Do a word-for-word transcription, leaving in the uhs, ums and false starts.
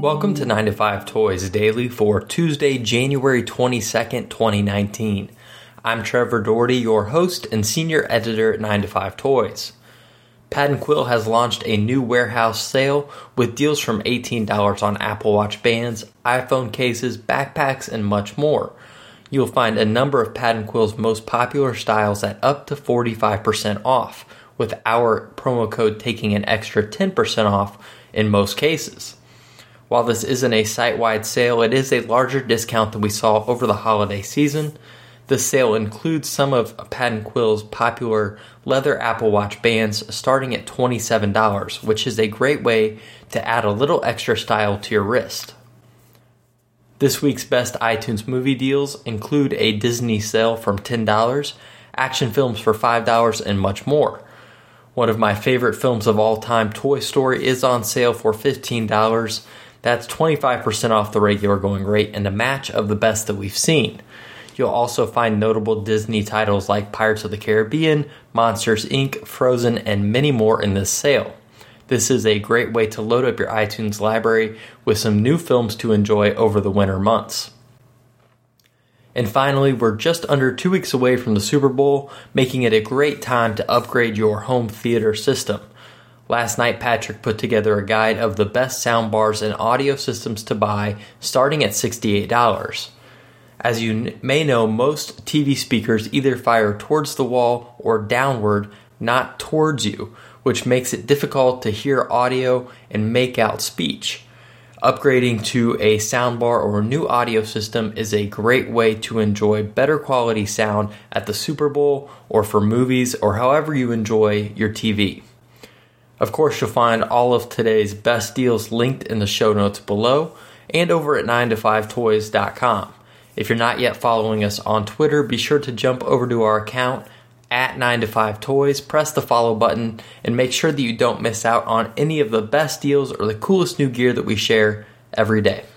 Welcome to nine to five Toys Daily for Tuesday, January twenty-second, twenty nineteen. I'm Trevor Doherty, your host and senior editor at nine to five Toys. Pat and Quill has launched a new warehouse sale with deals from eighteen dollars on Apple Watch bands, iPhone cases, backpacks, and much more. You'll find a number of Pat and Quill's most popular styles at up to forty-five percent off, with our promo code taking an extra ten percent off in most cases. While this isn't a site-wide sale, it is a larger discount than we saw over the holiday season. The sale includes some of Pat and Quill's popular leather Apple Watch bands starting at twenty-seven dollars, which is a great way to add a little extra style to your wrist. This week's best iTunes movie deals include a Disney sale from ten dollars, action films for five dollars, and much more. One of my favorite films of all time, Toy Story, is on sale for fifteen dollars. That's twenty-five percent off the regular going rate and a match of the best that we've seen. You'll also find notable Disney titles like Pirates of the Caribbean, Monsters, Incorporated, Frozen, and many more in this sale. This is a great way to load up your iTunes library with some new films to enjoy over the winter months. And finally, we're just under two weeks away from the Super Bowl, making it a great time to upgrade your home theater system. Last night, Patrick put together a guide of the best soundbars and audio systems to buy, starting at sixty-eight dollars. As you may know, most T V speakers either fire towards the wall or downward, not towards you, which makes it difficult to hear audio and make out speech. Upgrading to a soundbar or a new audio system is a great way to enjoy better quality sound at the Super Bowl or for movies or however you enjoy your T V. Of course, you'll find all of today's best deals linked in the show notes below and over at nine to five toys dot com. If you're not yet following us on Twitter, be sure to jump over to our account at nine to five toys, press the follow button, and make sure that you don't miss out on any of the best deals or the coolest new gear that we share every day.